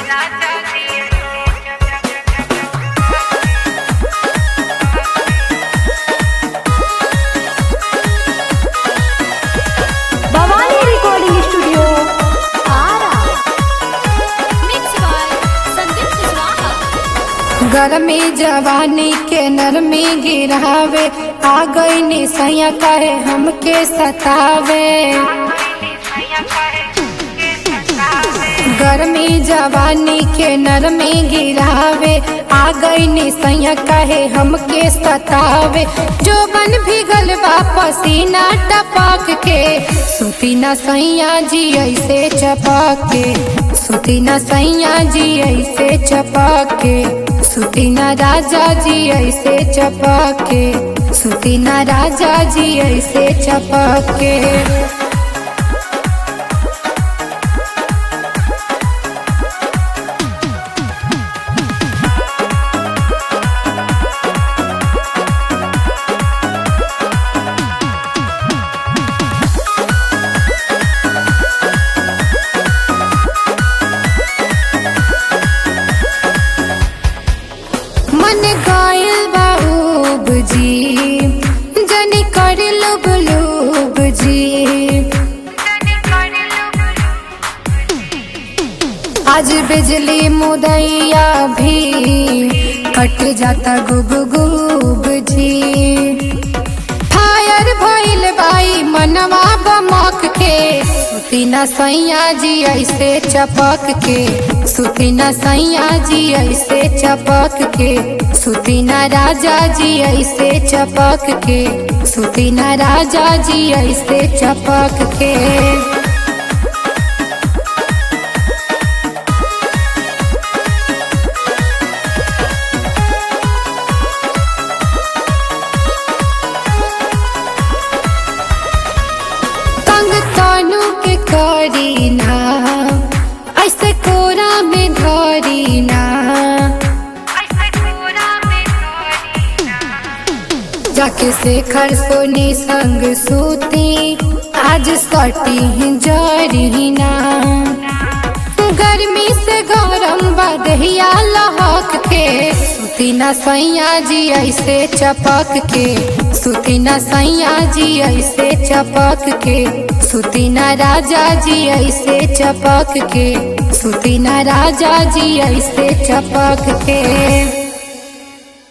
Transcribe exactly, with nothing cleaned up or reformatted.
Bhavani recording studio Arrah. Mix by Sandeep Kushwaha. गर्मी जवानी के नरमी गिरावे, आ गई निसैया कहे हमके सतावे। गर्मी जवानी के नरमी गिरावे, आ गई निसैया कहे हमके सतावे। जो बन भीगल बा पसीना टपक के, सुती न सैया जी ऐसे चपक के, सुती न सैया जी ऐसे चपक के, सुती न राजा जी ऐसे चपक के, सुती न राजा जी ऐसे चपक के। मन गायल बाबू जी, जनी कर लुब लुब जी। आज बिजली मुदैया भी कट जाता गुब गुब जी। फायर भइल बाई मनवा बमक के, सुती न सैया जी ऐसे चपक के, सुती न सैया जी ऐसे चपक के, सुती न राजा जी ऐसे चपक के, सुती न राजा जी ऐसे चपक के। तंग तानू के करी ना, ऐसे कोरा में धरी ना। जाके शेखर सोनी संग सूती, आज सटी जरी ना। गर्मी से गरम बदहिया लहक के, सुती न सैया जी ऐसे चपक के, सुती न सैया जी ऐसे चपक के, सुती न राजा जी ऐसे चपक के, सुती न राजा जी ऐसे चपक के।